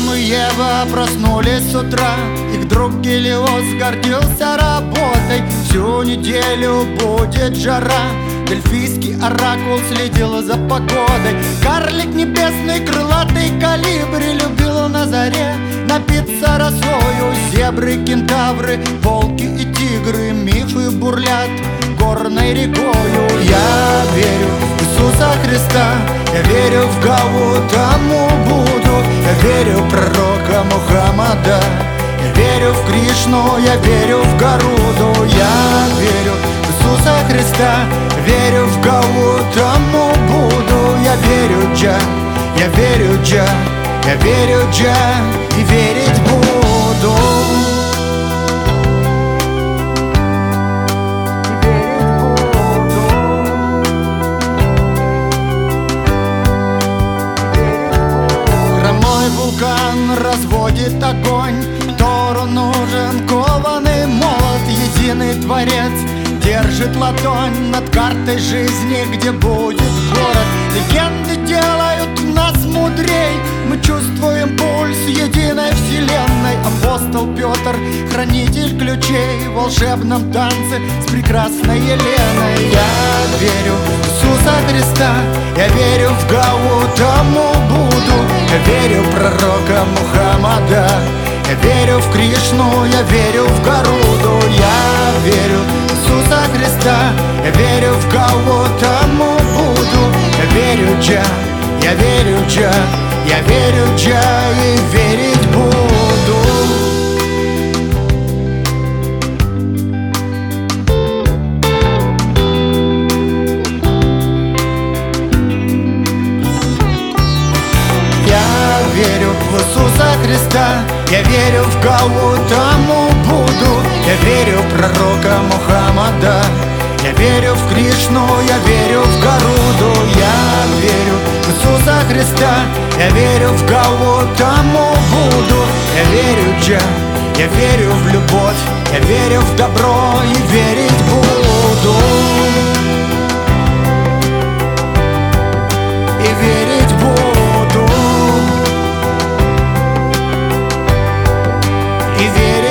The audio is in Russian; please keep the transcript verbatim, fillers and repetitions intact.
Адам и Ева проснулись с утра. Их друг Гелиос гордился работой. Всю неделю будет жара. Дельфийский оракул следил за погодой. Карлик небесный, крылатый колибри любил на заре напиться росою. Зебры, кентавры, волки и тигры, мифы бурлят горной рекою. Я верю в Иисуса Христа, я верю в Гаутаму Будду, я верю в пророка Мухаммада, я верю в Кришну, я верю в Гаруду. Я верю в Иисуса Христа, верю в Гаутаму Будду, я верю Джа, я верю Джа, я верю Джа и верить буду. Разводит огонь, Тору нужен кованый молот. Единый Творец держит ладонь над картой жизни, где будет город. Легенды делают нас мудрей, мы чувствуем пульс единой вселенной. Апостол Петр, хранитель ключей в волшебном танце с прекрасной Еленой. Я верю в Иисуса Христа, я верю в Гаутаму Будду, я верю в пророка Мухаммада, я верю в Кришну, я верю в Гаруду. Я верю в Иисуса Христа, я верю в Гаутаму Будду, я верю Джа, я верю Джа, я верю Джа и верить буду. Я верю в Иисуса Христа, я верю в Гаутаму Будду, я верю в пророка Мухаммада, я верю в Кришну, я верю в Гаруду. Я верю в Иисуса Христа, я верю в Гаутаму Будду, я верю Джа, я верю в любовь, я верю в добро и верить буду. И верить буду. И верить